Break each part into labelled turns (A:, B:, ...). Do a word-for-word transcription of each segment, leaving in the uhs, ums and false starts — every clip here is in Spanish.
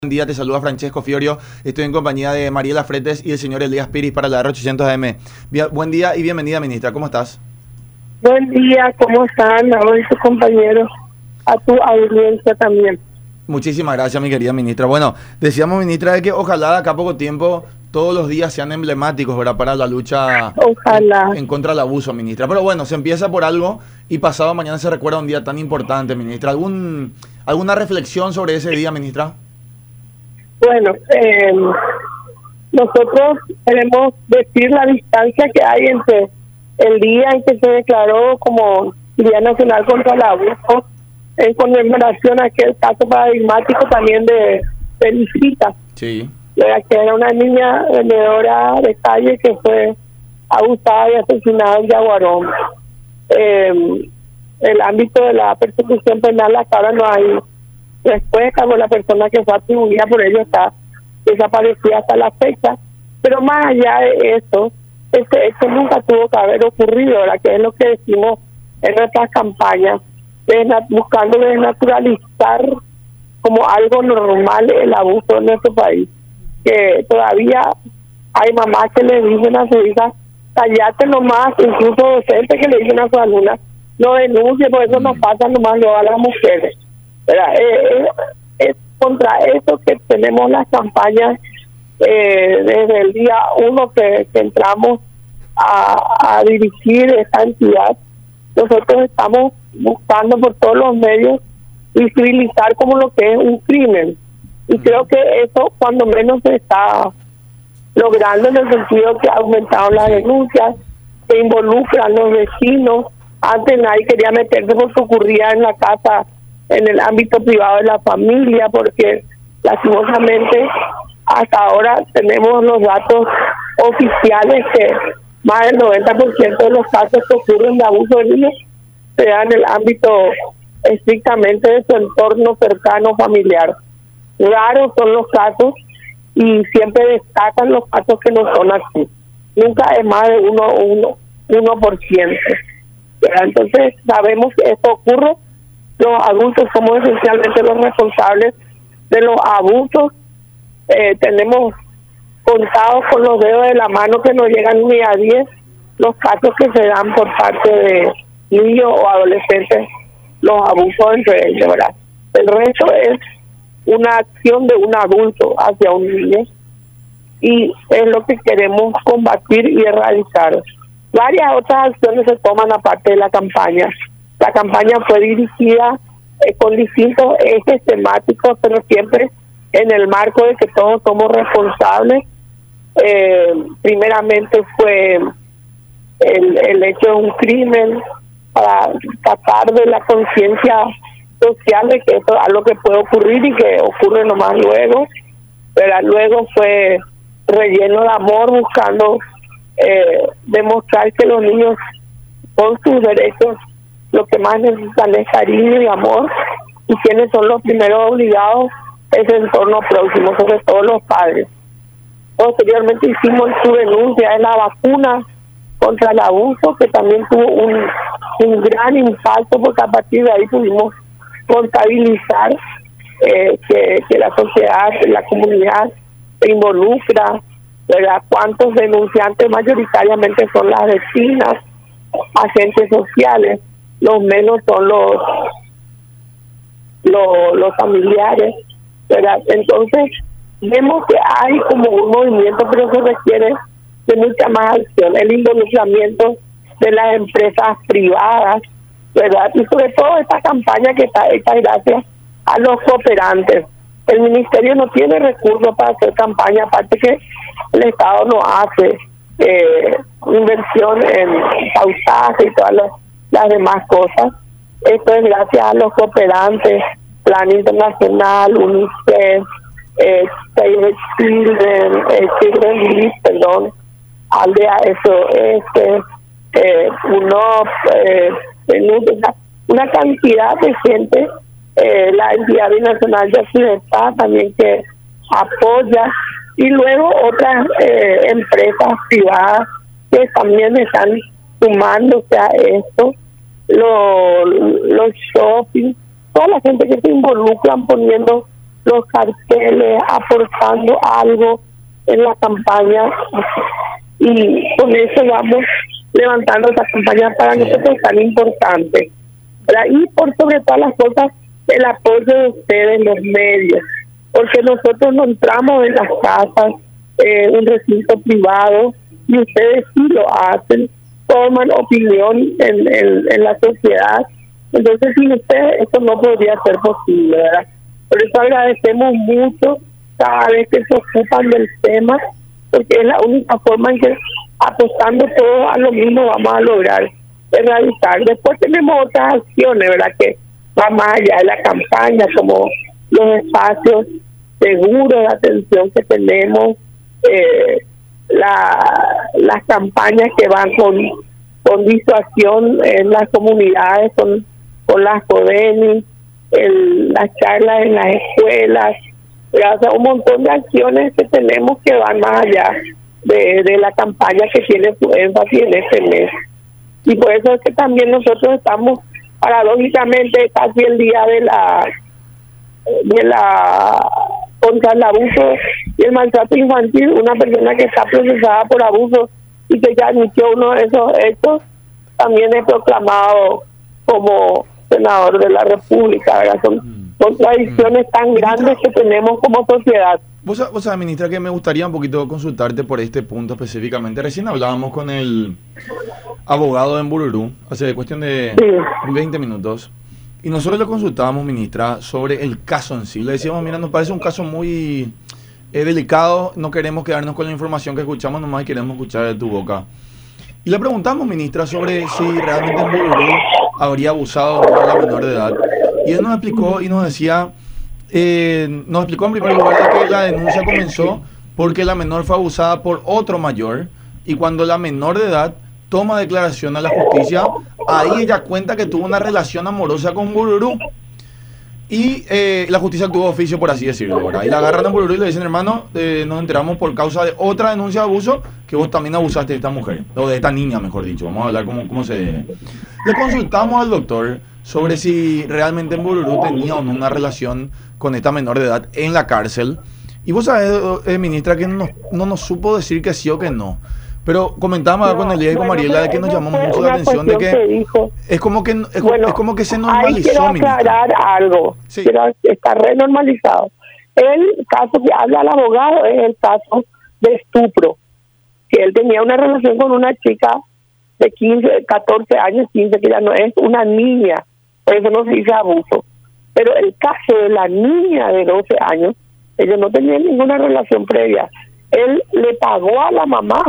A: Buen día, te saluda Francesco Fiorio. Estoy en compañía de Mariela Fretes y el señor Elías Piris para la R ochocientos A M. Bien, buen día y bienvenida, ministra. ¿Cómo estás?
B: Buen día, ¿cómo están? A vos y tus compañeros, a tu audiencia también.
A: Muchísimas gracias, mi querida ministra. Bueno, decíamos, ministra, de que ojalá de acá a poco tiempo todos los días sean emblemáticos, ¿verdad?, para la lucha
B: Ojalá.
A: En, en contra del abuso, ministra. Pero bueno, se empieza por algo y pasado mañana se recuerda un día tan importante, ministra. ¿Algún, ¿Alguna reflexión sobre ese día, ministra?
B: Bueno, eh, nosotros queremos decir la distancia que hay entre el día en que se declaró como Día Nacional contra el Abuso, en conmemoración a aquel caso paradigmático también de Felicita,
A: Sí.
B: que era una niña vendedora de calle que fue abusada y asesinada en Yaguarón. Eh, el ámbito de la persecución penal hasta ahora no hay respuesta, por la persona que fue atribuida por ello está desaparecida hasta la fecha, pero más allá de eso, este hecho nunca tuvo que haber ocurrido, ¿verdad? Que es lo que decimos en nuestras campañas, desna- buscando desnaturalizar como algo normal el abuso en nuestro país, que todavía hay mamás que le dicen a su hija, callate nomás, incluso docentes que le dicen a sus alumnas, no denuncie, por eso nos pasa nomás luego a las mujeres. Eh, es contra eso que tenemos las campañas eh, desde el día uno que, que entramos a, a dirigir esta entidad. Nosotros estamos buscando por todos los medios visibilizar como lo que es un crimen, y creo que eso cuando menos se está logrando, en el sentido que ha aumentado las denuncias, que involucran los vecinos. Antes nadie quería meterse porque ocurría en la casa, en el ámbito privado de la familia, porque lastimosamente hasta ahora tenemos los datos oficiales que más del noventa por ciento de los casos que ocurren de abuso de niños se dan en el ámbito estrictamente de su entorno cercano familiar. Raros son los casos y siempre destacan los casos que no son así. Nunca es más de uno, uno, uno por ciento. Entonces sabemos que esto ocurre. Los adultos somos esencialmente los responsables de los abusos. Eh, tenemos contados con los dedos de la mano que no llegan ni a diez los casos que se dan por parte de niños o adolescentes, los abusos entre ellos, ¿verdad? El resto es una acción de un adulto hacia un niño y es lo que queremos combatir y erradicar. Varias otras acciones se toman aparte de la campaña. La campaña fue dirigida eh, con distintos ejes temáticos, pero siempre en el marco de que todos somos responsables. Eh, primeramente fue el, el hecho de un crimen, para tratar de la conciencia social de que esto es algo que puede ocurrir y que ocurre nomás luego. Pero luego fue relleno de amor, buscando eh, demostrar que los niños con sus derechos lo que más necesitan es cariño y amor, y quienes son los primeros obligados es el entorno próximo, sobre todo los padres. Posteriormente hicimos su denuncia de la vacuna contra el abuso, que también tuvo un, un gran impacto, porque a partir de ahí pudimos contabilizar eh, que, que la sociedad, la comunidad se involucra, ¿verdad? Cuántos denunciantes mayoritariamente son las vecinas, agentes sociales, los menos son los los, los familiares, ¿verdad? Entonces vemos que hay como un movimiento, pero se requiere de mucha más acción, el involucramiento de las empresas privadas, ¿verdad? Y sobre todo esta campaña que está hecha gracias a los cooperantes. El ministerio no tiene recursos para hacer campaña, aparte que el Estado no hace eh, inversión en pausaje y todas las, las demás cosas. Esto es gracias a los cooperantes, Plan Internacional, UNICEF, eh, Save Children, eh, Children Relief, perdón, Aldea S O S, eh, UNOP, eh, una, una cantidad de gente, eh, la entidad binacional de Libertad también que apoya, y luego otras eh, empresas privadas que también están sumándose a esto, los, los shopping, toda la gente que se involucran poniendo los carteles, aportando algo en la campaña, y con eso vamos levantando esta campaña para nosotros tan importante, ¿verdad? Y por sobre todas las cosas, el apoyo de ustedes, los medios, porque nosotros no entramos en las casas, eh, un recinto privado, y ustedes sí lo hacen, toman opinión en, en, en la sociedad. Entonces, sin ustedes esto no podría ser posible, ¿verdad? Por eso agradecemos mucho cada vez que se ocupan del tema, porque es la única forma en que, apostando todos a lo mismo, vamos a lograr erradicar. Después tenemos otras acciones, ¿verdad?, que van más allá de la campaña, como los espacios seguros de atención que tenemos, eh, la, las campañas que van con, con disuasión en las comunidades, con, con las CODEMI, el, las charlas en las escuelas, o sea, un montón de acciones que tenemos que van más allá de, de la campaña que tiene su énfasis en este mes. Y por eso es que también nosotros estamos, paradójicamente, casi el día de la de la contra el abuso y el maltrato infantil, una persona que está procesada por abuso y que ya admitió uno de esos hechos, también es proclamado como senador de la República, ¿verdad? Son contradicciones tan grandes que tenemos como sociedad.
A: Vos, vos sabés, ministra, que me gustaría un poquito consultarte por este punto específicamente. Recién hablábamos con el abogado en Bururú, hace cuestión de sí. veinte minutos, y nosotros le consultábamos, ministra, sobre el caso en sí. Le decíamos, mira, nos parece un caso muy eh, delicado, no queremos quedarnos con la información que escuchamos, nomás queremos escuchar de tu boca. Y le preguntamos, ministra, sobre si realmente en Bururú habría abusado a la menor de edad. Y él nos explicó y nos decía, eh, nos explicó en primer lugar que la denuncia comenzó porque la menor fue abusada por otro mayor, y cuando la menor de edad toma declaración a la justicia, ahí ella cuenta que tuvo una relación amorosa con Bururú. Y eh, la justicia actuó de oficio, por así decirlo, ¿verdad? Y la agarran a Bururú y le dicen, hermano, eh, nos enteramos por causa de otra denuncia de abuso que vos también abusaste de esta mujer, o de esta niña, mejor dicho. Vamos a hablar cómo, cómo se... Le consultamos al doctor sobre si realmente en Bururú tenía o no una relación con esta menor de edad en la cárcel. Y vos sabés, eh, ministra, que no, no nos supo decir que sí o que no. Pero comentábamos no, con Elías y con bueno, Mariela de que nos llamó mucho la atención de que, que dijo, es como que es, bueno, es como que se normalizó.
B: Quiero aclarar ministra. algo. Sí. Quiero, está renormalizado. El caso que habla el abogado es el caso de estupro, que él tenía una relación con una chica de quince, catorce años, quince, que ya no es una niña, por eso no se dice abuso. Pero el caso de la niña de doce años, ellos no tenían ninguna relación previa. Él le pagó a la mamá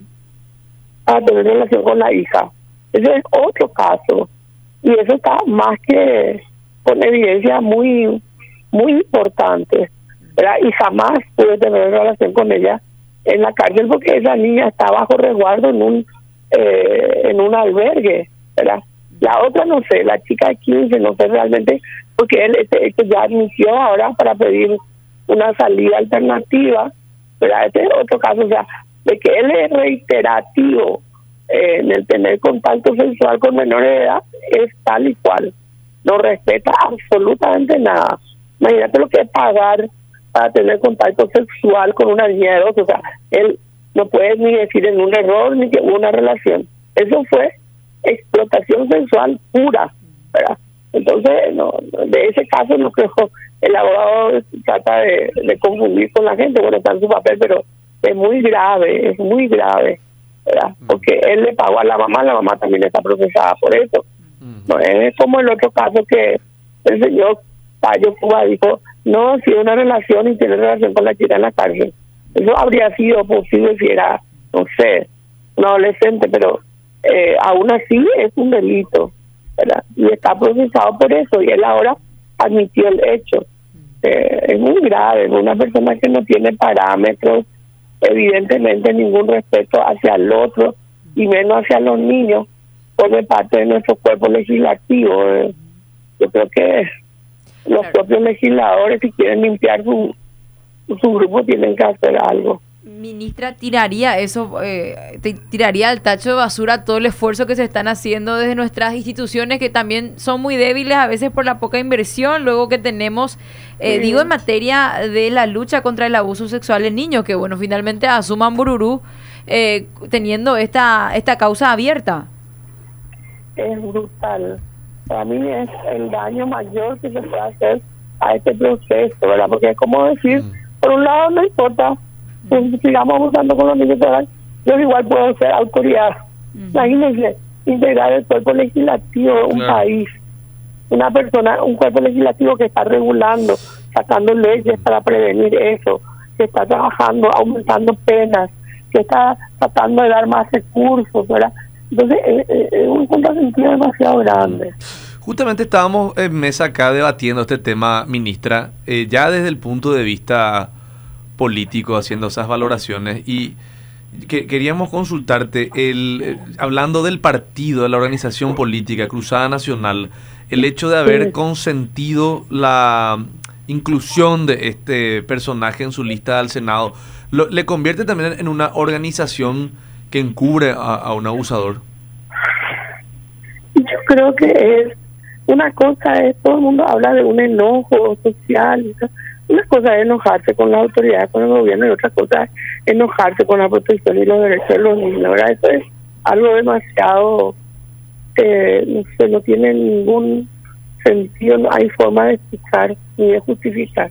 B: a tener relación con la hija. Ese es otro caso, y eso está más que con evidencia muy muy importante, ¿verdad? Y jamás pude tener relación con ella en la cárcel porque esa niña está bajo resguardo en un eh, en un albergue, ¿verdad? La otra no sé, la chica de quince, no sé realmente, porque él este, este ya admitió ahora para pedir una salida alternativa, ¿verdad? Este es otro caso, o sea, de que él es reiterativo eh, en el tener contacto sexual con menores de edad, es tal y cual. No respeta absolutamente nada. Imagínate lo que es pagar para tener contacto sexual con una niña de doce. O sea, él no puede ni decir en un error ni que hubo una relación. Eso fue explotación sexual pura, ¿verdad? Entonces, no, de ese caso no creo, el abogado trata de, de confundir con la gente, bueno, está en su papel, pero es muy grave, es muy grave, ¿verdad? Porque él le pagó a la mamá, la mamá también está procesada por eso. No es como el otro caso que el señor Tayo Cuba dijo, no, si hay una relación y tiene relación con la chica en la cárcel. Eso habría sido posible si era, no sé, un adolescente, pero eh, aún así es un delito, ¿verdad? Y está procesado por eso, y él ahora admitió el hecho. Eh, es muy grave, una persona que no tiene parámetros, evidentemente ningún respeto hacia el otro, y menos hacia los niños, forme parte de nuestro cuerpo legislativo. Eh. Yo creo que los claro. propios legisladores, si quieren limpiar su, su grupo, tienen que hacer algo.
C: Ministra, ¿tiraría eso, eh, tiraría al tacho de basura todo el esfuerzo que se están haciendo desde nuestras instituciones, que también son muy débiles a veces por la poca inversión, luego que tenemos, eh, sí. digo, en materia de la lucha contra el abuso sexual en niños, que bueno, finalmente asuman Bururú eh, teniendo esta, esta causa abierta?
B: Es brutal. Para mí es el daño mayor que se puede hacer a este proceso, ¿verdad? Porque es como decir, mm. por un lado no importa, pues, sigamos abusando con los niños, ¿verdad? Yo igual puedo ser autoridad. Mm. Imagínense, integrar el cuerpo legislativo de un claro. país, una persona, un cuerpo legislativo que está regulando, sacando leyes para prevenir eso, que está trabajando, aumentando penas, que está tratando de dar más recursos, ¿verdad? Entonces es, es un contrasentido demasiado grande.
D: Justamente estábamos en mesa acá debatiendo este tema, ministra, eh, ya desde el punto de vista político, haciendo esas valoraciones, y que, queríamos consultarte, el, el hablando del partido, de la organización política Cruzada Nacional, el hecho de haber sí. consentido la inclusión de este personaje en su lista al Senado, lo, ¿le convierte también en una organización que encubre a, a un abusador?
B: Yo creo que es una cosa, es todo el mundo habla de un enojo social, una cosa es enojarse con las autoridades, con el gobierno, y otra cosa es enojarse con la protección y los derechos de los niños, ¿verdad? Eso es algo demasiado, eh, no sé, no tiene ningún sentido, no hay forma de explicar ni de justificar.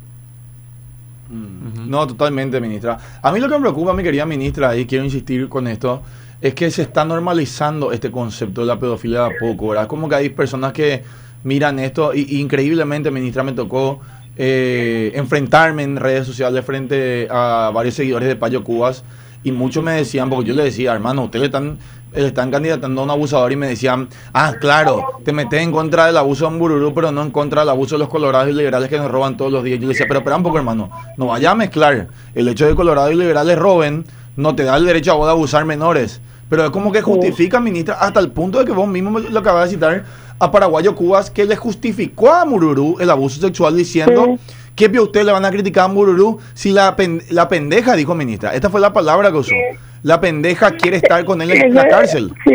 A: No, totalmente, ministra. A mí lo que me preocupa, mi querida ministra, y quiero insistir con esto, es que se está normalizando este concepto de la pedofilia de a poco, ¿verdad? Como que hay personas que miran esto, y, y increíblemente, ministra, me tocó eh, enfrentarme en redes sociales frente a varios seguidores de Payo Cubas, y muchos me decían, porque yo les decía, hermano, ustedes le están, le están candidatando a un abusador, y me decían, ah, claro, te metes en contra del abuso de Bururú, pero no en contra del abuso de los colorados y liberales que nos roban todos los días. Yo le decía, pero espera un poco, hermano, no vaya a mezclar. El hecho de que colorados y liberales roben no te da el derecho a vos de abusar menores. Pero es como que justifica, ministra, hasta el punto de que vos mismo lo acabas de citar a Paraguayo Cubas, que le justificó a Bururú el abuso sexual diciendo sí. que a usted le van a criticar a Bururú si la, pen, la pendeja, dijo ministra, esta fue la palabra que usó, sí. la pendeja quiere estar con él en sí, la cárcel.
B: Sí,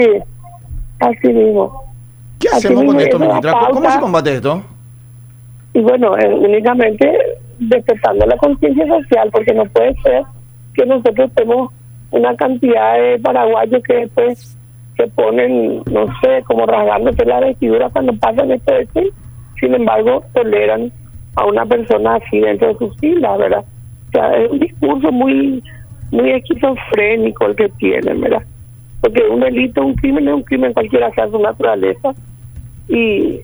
B: así mismo.
A: ¿Qué así hacemos con esto, ministra? Pauta. ¿Cómo se combate esto?
B: Y bueno, eh, únicamente despertando la conciencia social, porque no puede ser que nosotros estemos una cantidad de paraguayos que después se ponen, no sé, como rasgándose la vestidura cuando pasan esto de sí. Sin embargo, toleran a una persona así dentro de sus filas, ¿verdad? O sea, es un discurso muy muy esquizofrénico el que tienen, ¿verdad? Porque un delito, un crimen es un crimen, cualquiera sea su naturaleza, y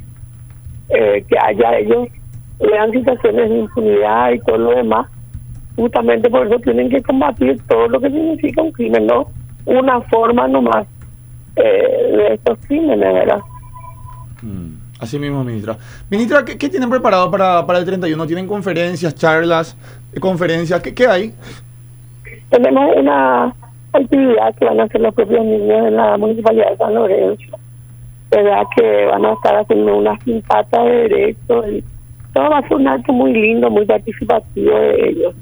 B: eh, que haya ellos vean situaciones de impunidad y todo lo demás, justamente por eso tienen que combatir todo lo que significa un crimen, no una forma nomás eh, de estos crímenes, ¿verdad?
A: Mm, así mismo, ministra. Ministra, ¿qué, qué tienen preparado para, para el treinta y uno? ¿Tienen conferencias, charlas, conferencias? ¿Qué, qué hay?
B: Tenemos una actividad que van a hacer los propios niños en la Municipalidad de San Lorenzo, ¿verdad? Que van a estar haciendo unas pintatas de derechos, y todo va a ser un acto muy lindo, muy participativo de ellos.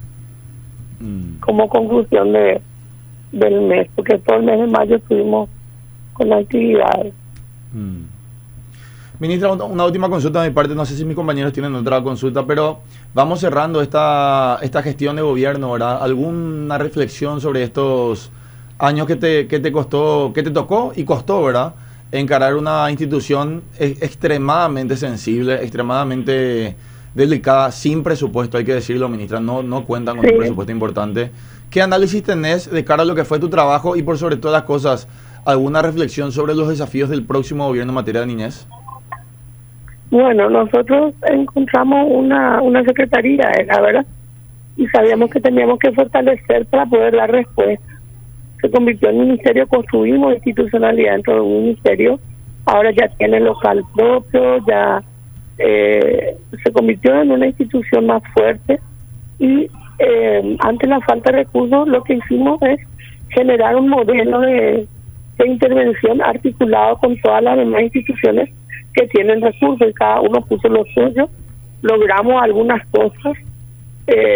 B: Como conclusión de del mes, porque todo el mes de mayo estuvimos con actividades.
A: Mm. Ministra, una última consulta de mi parte, no sé si mis compañeros tienen otra consulta, pero vamos cerrando esta esta gestión de gobierno, ¿verdad? ¿Alguna reflexión sobre estos años que te que te costó, que te tocó y costó, ¿verdad? Encarar una institución ex- extremadamente sensible, extremadamente delicada, sin presupuesto, hay que decirlo, ministra, no, no cuentan con sí. un presupuesto importante. ¿Qué análisis tenés de cara a lo que fue tu trabajo y por sobre todas las cosas, alguna reflexión sobre los desafíos del próximo gobierno en materia de niñez?
B: Bueno, nosotros encontramos una, una secretaría, la verdad, y sabíamos que teníamos que fortalecer para poder dar respuesta. Se convirtió en ministerio, construimos institucionalidad dentro de un ministerio, ahora ya tiene local propio, ya eh, se convirtió en una institución más fuerte, y eh, ante la falta de recursos lo que hicimos es generar un modelo de, de intervención articulado con todas las demás instituciones que tienen recursos, y cada uno puso lo suyo. Logramos algunas cosas, eh,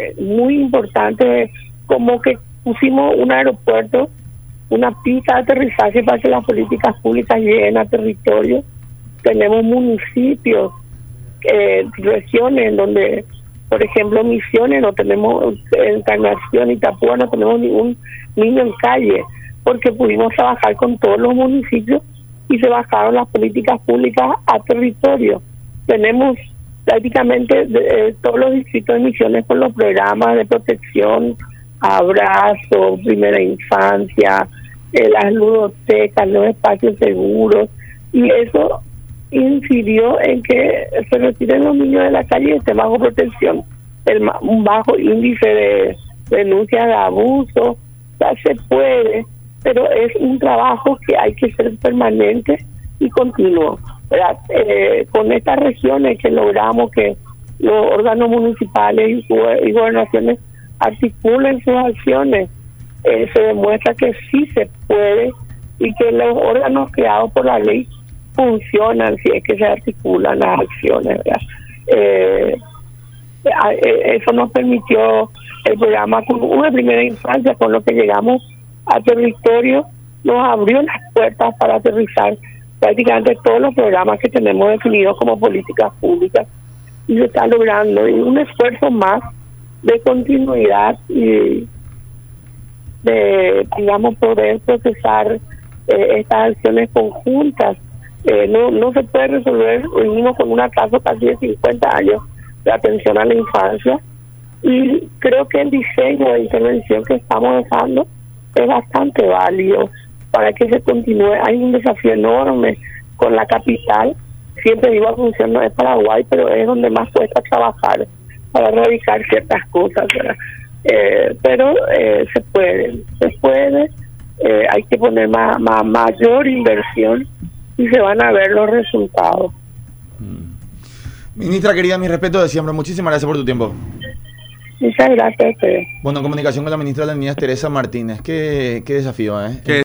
B: eh, muy importante, como que pusimos un aeropuerto, una pista de aterrizaje para que las políticas públicas lleguen a territorio. Tenemos municipios, eh, regiones en donde, por ejemplo, Misiones no tenemos, Encarnación y Itapúa no tenemos ningún niño en calle, porque pudimos trabajar con todos los municipios y se bajaron las políticas públicas a territorio. Tenemos prácticamente eh, todos los distritos de Misiones con los programas de protección, abrazo, primera infancia, eh, las ludotecas, los espacios seguros, y eso incidió en que se retiren los niños de la calle y esté bajo protección, el un bajo índice de denuncias de abuso. Ya se puede, pero es un trabajo que hay que ser permanente y continuo, ¿verdad? Eh, con estas regiones que logramos que los órganos municipales y, y gobernaciones articulen sus acciones, eh, se demuestra que sí se puede y que los órganos creados por la ley funcionan si es que se articulan las acciones, ¿verdad? Eh, eso nos permitió el programa con una primera infancia, con lo que llegamos a territorio, nos abrió las puertas para aterrizar prácticamente todos los programas que tenemos definidos como políticas públicas, y se está logrando, y un esfuerzo más de continuidad y de, digamos, poder procesar eh, estas acciones conjuntas. Eh, no no se puede resolver, venimos con un atraso casi de cincuenta años de atención a la infancia, y creo que el diseño de intervención que estamos dejando es bastante válido para que se continúe. Hay un desafío enorme con la capital, siempre digo, Asunción no es Paraguay, pero es donde más cuesta trabajar para erradicar ciertas cosas, ¿verdad? Eh, pero eh, se puede, se puede, eh, hay que poner más, más mayor inversión y se van a ver los resultados.
A: Ministra querida, mi respeto de siempre, muchísimas gracias por tu tiempo.
B: Muchas gracias a ustedes.
A: Bueno, en comunicación con la ministra de la Niñez, Teresa Martínez. Qué, qué desafío, ¿eh? ¿Qué